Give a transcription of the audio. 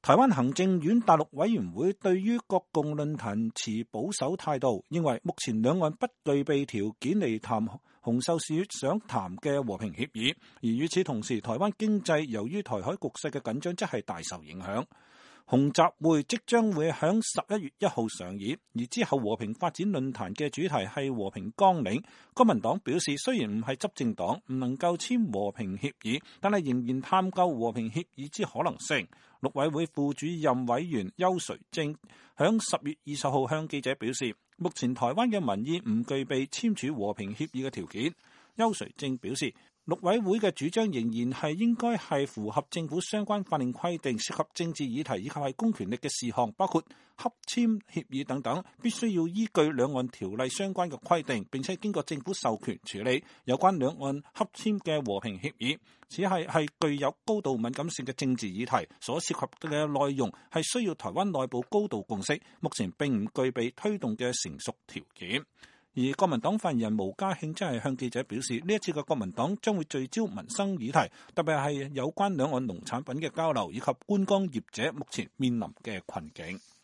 台灣行政院大陸委員會對於國共論壇持保守態度，認為目前兩岸不具備條件嚟談洪秀柱想談嘅和平協議，而與此同時，台灣經濟由於台海局勢嘅緊張，則係大受影響。洪集會即將會喺11月1號上演，而之後和平發展論壇嘅主題係和平綱領。國民黨表示，雖然唔係執政黨，唔能夠簽和平協議，但係仍然探究和平協議之可能性。陸委會副主任委員邱垂正喺10月20號向記者表示，目前台灣嘅民意唔具備簽署和平協議嘅條件。邱垂正表示，陸委會嘅主張仍然係應該係符合政府相關法令規定，涉及政治議題以及係公權力嘅事項，包括洽簽協議等等，必須要依據兩岸條例相關嘅規定，並且經過政府授權處理有關兩岸洽簽嘅和平協議。此係具有高度敏感性嘅政治議題，所涉及嘅內容係需要台灣內部高度共識，目前並唔具備推動嘅成熟條件。而國民黨發言人毛家慶真係向記者表示，呢一次嘅國民黨將會聚焦民生議題，特別係有關兩岸農產品嘅交流以及觀光業者目前面臨嘅困境。